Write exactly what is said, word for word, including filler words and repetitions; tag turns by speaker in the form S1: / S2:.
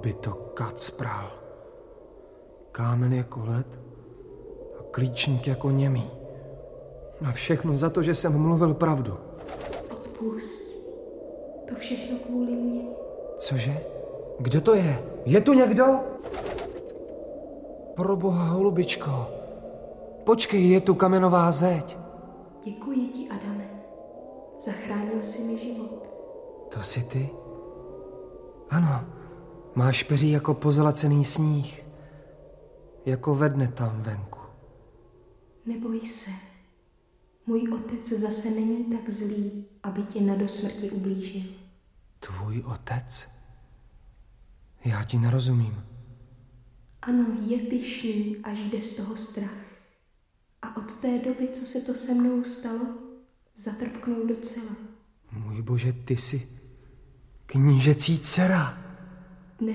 S1: by to kacpral. Kámen jako led a klíčník jako němý. A všechno za to, že jsem mluvil pravdu.
S2: Odpusť. To všechno kvůli mně.
S1: Cože? Kdo to je? Je tu někdo? Proboha, holubičko. Počkej, je tu kamenová zeď.
S2: Děkuji ti, Adame. Zachránil jsi mi život.
S1: To jsi ty? Ano, máš peří jako pozlacený sníh. Jako ve dne tam venku.
S2: Neboj se. Můj otec zase není tak zlý, aby tě na dosmrti ublížil.
S1: Tvůj otec? Já ti nerozumím.
S2: Ano, je pyšný, až jde z toho strach. A od té doby, co se to se mnou stalo, zatrpknul docela.
S1: Můj bože, ty jsi knížecí dcera.